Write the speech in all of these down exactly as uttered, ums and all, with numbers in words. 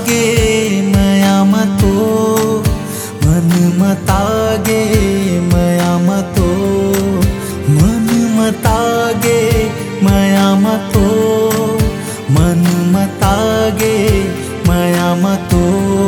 मतागे मया मतो मन मतागे मया मतो मन मतागे मया मतो मन मतागे मया मतो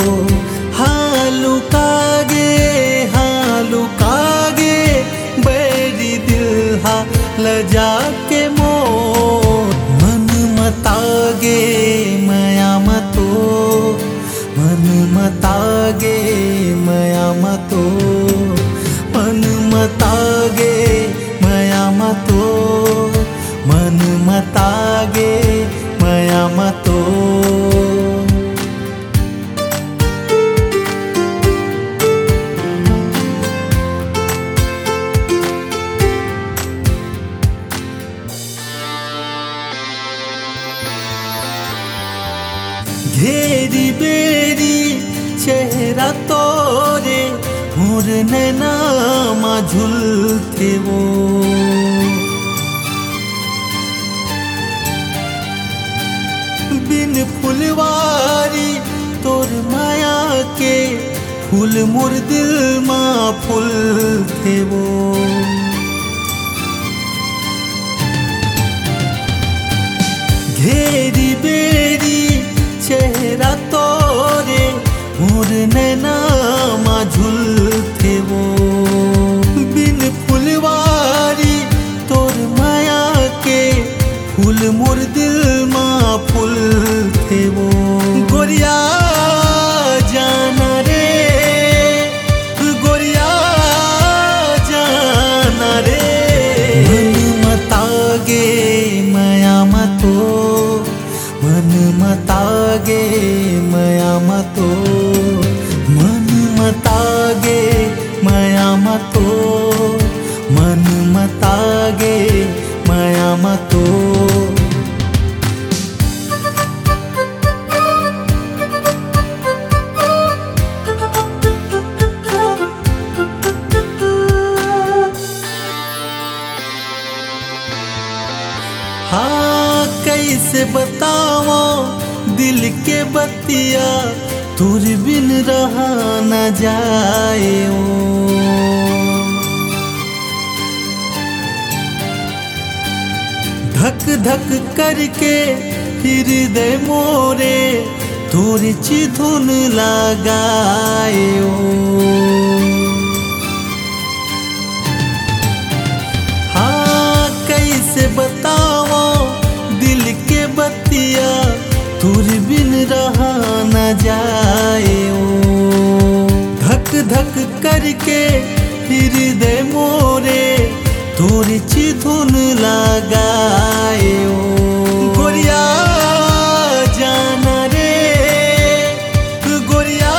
हालुकागे हालुकागे बैरी दिल हा लजा के मोर मन मतागे मया मतो मन मतागे मया मतो मन मतागे मया मतो मन मतागे मया मतो घेरी बेरी चेहरा तोरे मोर नैना मा झुलते वो बिन फुलवारी तोर माया के फूल मोर दिल मा फूलते वो घेरी बेरी चेहरा तोरे मोर नैना मा झुलते वो बिन फुलवारी तोर माया के फूल मोर दिल मा फूलते वो गोरिया जाना रे गोरिया जाना रे मन मतागे मया मतो मन मतागे मया मतो मन मतागे मया मतो मन मतागे मया मतो हाँ कैसे बताओ दिल के बतिया तुर बिन रहा न जाए ओ धक धक करके हृदय मोरे तोर चिधुन लगाए ओ हाँ कैसे बताओ दिल के बतिया तुर बिन रहा न जाए ओ धक धक करके हृदय मोरे तोर चिधुन लगाए ओ गोरिया जाना रे गोरिया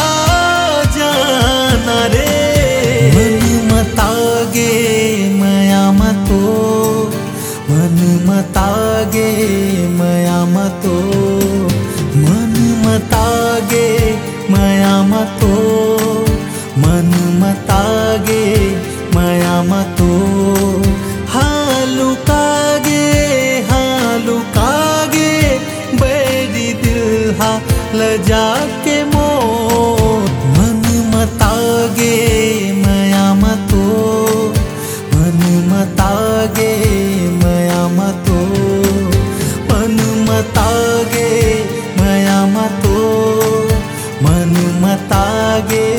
जाना रे मन मतागे मया मतो मन मतागे मया मतो मन मतागे मया मतो मन मतागे मया मतो हालुकागे हालुकागे बैरी दिल हा लजा के मोर मन मतागे मया मतो मन मतागे मया मतो मन मतागे मया मतो मन मतागे